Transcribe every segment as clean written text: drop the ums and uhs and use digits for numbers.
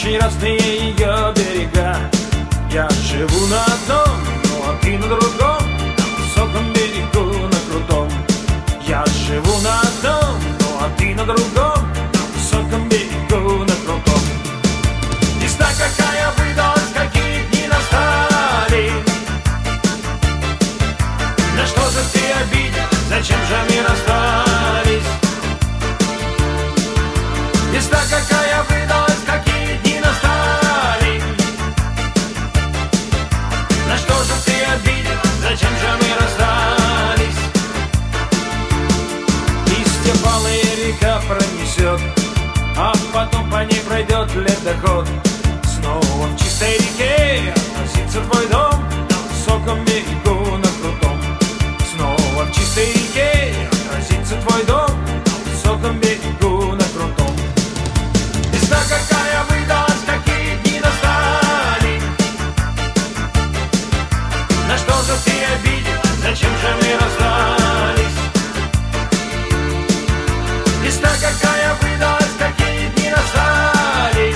очень разные ее берега. Я живу на одном, ну а ты на другом, на высоком берегу, на крутом. Я живу на одном, ну а ты на другом, на высоком берегу, на крутом. Весна какая выдалась, какие дни настали. На что же ты обидел, зачем же мы расстались? Весна какая выдалась, какие дни настали. На что же ты обидел, зачем же мы расстались? Листья палая река пронесет, а потом по ней пройдет ледоход. Снова в чистой реке относится твой дом, на высоком берегу, на крутом. Снова в чистой реке отразится твой дом, на высоком берегу, на крутом. Весна какая выдалась, какие дни настали. На что же ты обидел, зачем же мы расстались? Весна какая выдалась, какие дни настали.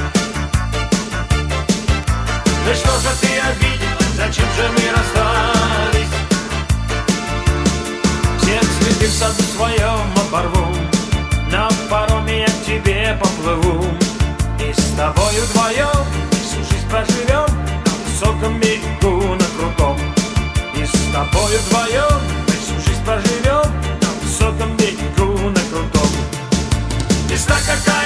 На что же ты обидел, зачем же мы расстались? Все цветы в саду своем оборву, на пароме я к тебе поплыву. И с тобою вдвоем всю жизнь проживем, на высоком берегу, на крутом. И с тобою вдвоем мы всю жизнь проживем, на высоком берегу, на крутом. Весна какая